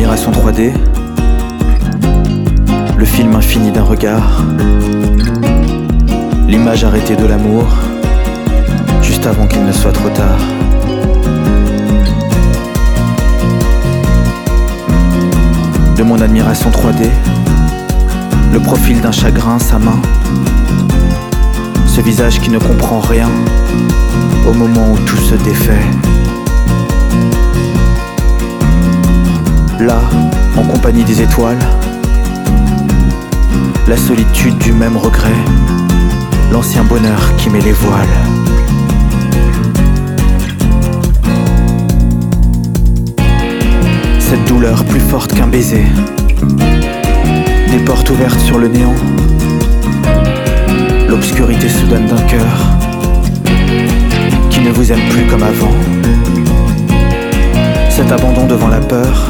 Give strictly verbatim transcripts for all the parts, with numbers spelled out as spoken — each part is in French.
admiration trois D, le film infini d'un regard, l'image arrêtée de l'amour, juste avant qu'il ne soit trop tard. De mon admiration trois D, le profil d'un chagrin, sa main, ce visage qui ne comprend rien au moment où tout se défait. Là, en compagnie des étoiles, la solitude du même regret, l'ancien bonheur qui met les voiles. Cette douleur plus forte qu'un baiser, des portes ouvertes sur le néant, l'obscurité soudaine d'un cœur qui ne vous aime plus comme avant. Cet abandon devant la peur,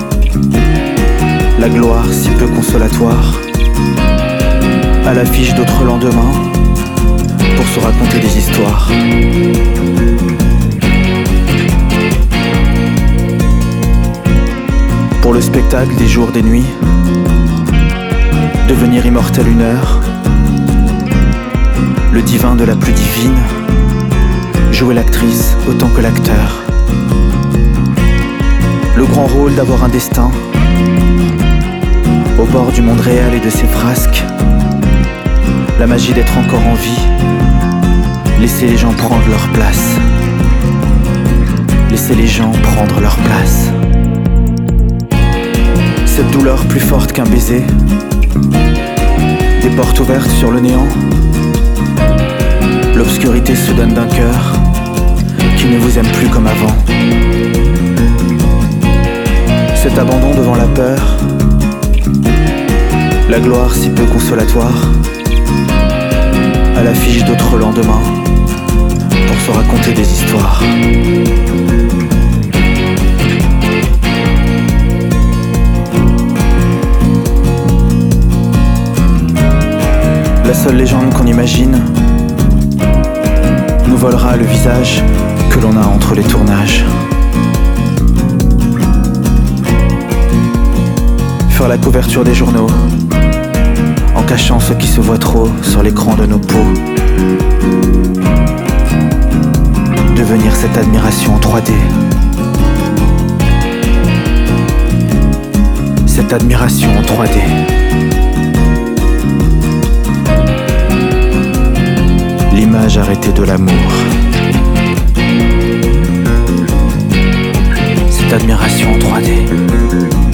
la gloire si peu consolatoire, à l'affiche d'autres lendemains, pour se raconter des histoires. Pour le spectacle des jours, des nuits, devenir immortel une heure, le divin de la plus divine, jouer l'actrice autant que l'acteur. Le grand rôle d'avoir un destin, au bord du monde réel et de ses frasques, la magie d'être encore en vie, laisser les gens prendre leur place, laisser les gens prendre leur place. Cette douleur plus forte qu'un baiser, des portes ouvertes sur le néant, l'obscurité soudaine d'un cœur qui ne vous aime plus comme avant. Cet abandon devant la peur, la gloire si peu consolatoire, à l'affiche d'autres lendemains, pour se raconter des histoires. La seule légende qu'on imagine nous volera le visage que l'on a entre les tournages. Faire la couverture des journaux, en cachant ce qui se voit trop sur l'écran de nos peaux. Devenir cette admiration en trois D. Cette admiration en trois D. L'image arrêtée de l'amour. Cette admiration en trois D.